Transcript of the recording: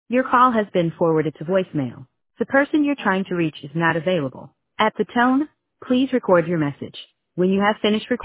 Your call has been forwarded to voicemail. The person you're trying to reach is not available. At the tone, please record your message. When you have finished recording,